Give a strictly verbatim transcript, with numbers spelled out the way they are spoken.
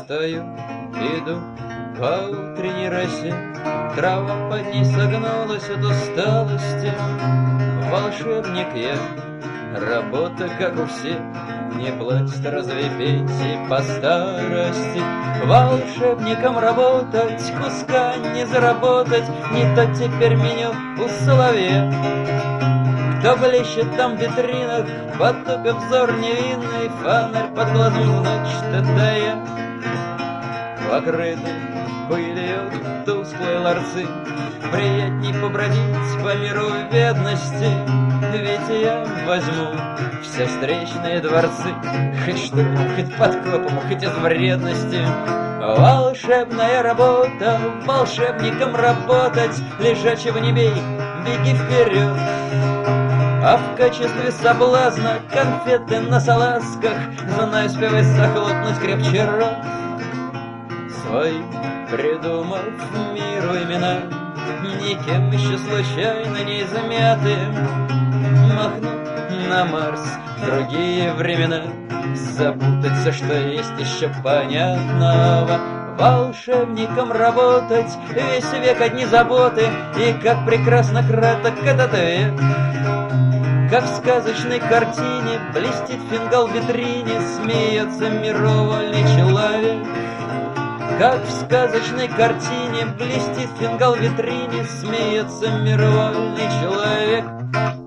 Стою, иду по утренней росе, трава под ней согнулась от усталости. Волшебник я, работа, как у всех, не платят разве пенсии по старости. Волшебником работать, куска не заработать, не то теперь меню у соловья. Кто блещет там в витринах, потупив взор невинный, фонарь под глазом, значит, это я. Покрыты пылью тусклые ларцы, приятней побродить по миру бедности. Ведь я возьму все встречные дворцы, хоть штурмом, хоть подкопом, хоть из вредности. Волшебная работа, волшебником работать, лежачего не бей, беги вперед. А в качестве соблазна конфеты на салазках, знаю, успевай захлопнуть крепче рот. Свои, придумав миру имена, никем еще случайно не измятые, махнут на Марс другие времена, запутать все, что есть еще понятного. Волшебником работать, весь век одни заботы, и как прекрасно краток этот век. Как в сказочной картине блестит фингал в витрине, смеется мировольный человек. Как в сказочной картине блестит фингал в витрине, смеется мировольный человек.